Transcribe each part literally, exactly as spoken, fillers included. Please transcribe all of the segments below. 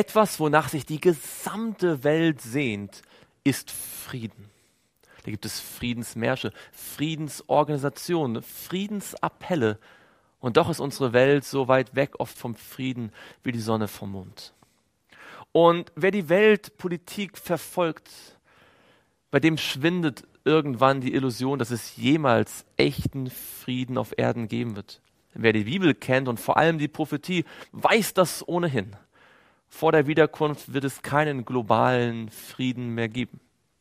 etwas, wonach sich die gesamte Welt sehnt, ist Frieden. Da gibt es Friedensmärsche, Friedensorganisationen, Friedensappelle. Und doch ist unsere Welt so weit weg oft vom Frieden wie die Sonne vom Mond. Und wer die Weltpolitik verfolgt, bei dem schwindet irgendwann die Illusion, dass es jemals echten Frieden auf Erden geben wird. Wer die Bibel kennt und vor allem die Prophetie, weiß das ohnehin. Vor der Wiederkunft wird es keinen globalen Frieden mehr geben.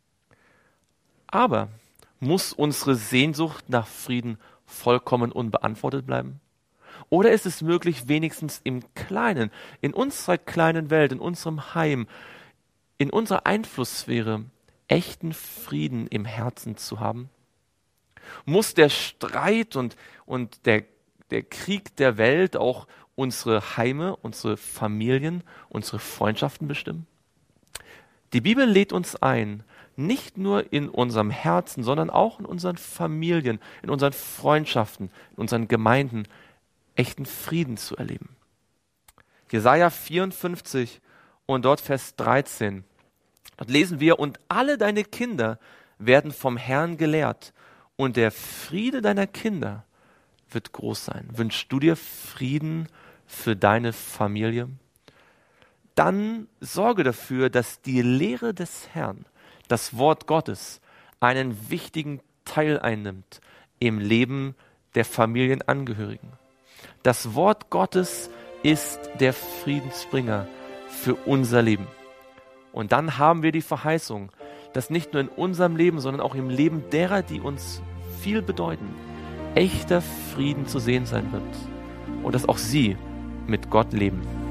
Aber muss unsere Sehnsucht nach Frieden vollkommen unbeantwortet bleiben? Oder ist es möglich, wenigstens im Kleinen, in unserer kleinen Welt, in unserem Heim, in unserer Einflusssphäre, echten Frieden im Herzen zu haben? Muss der Streit und, und der, der Krieg der Welt auch unsere Heime, unsere Familien, unsere Freundschaften bestimmen? Die Bibel lädt uns ein, nicht nur in unserem Herzen, sondern auch in unseren Familien, in unseren Freundschaften, in unseren Gemeinden echten Frieden zu erleben. Jesaja vierundfünfzig und dort Vers dreizehn. Dort lesen wir: Und alle deine Kinder werden vom Herrn gelehrt, und der Friede deiner Kinder wird groß sein. Wünschst du dir Frieden für deine Familie? Dann sorge dafür, dass die Lehre des Herrn, das Wort Gottes, einen wichtigen Teil einnimmt im Leben der Familienangehörigen. Das Wort Gottes ist der Friedensbringer für unser Leben. Und dann haben wir die Verheißung, dass nicht nur in unserem Leben, sondern auch im Leben derer, die uns viel bedeuten, echter Frieden zu sehen sein wird. Und dass auch sie mit Gott leben.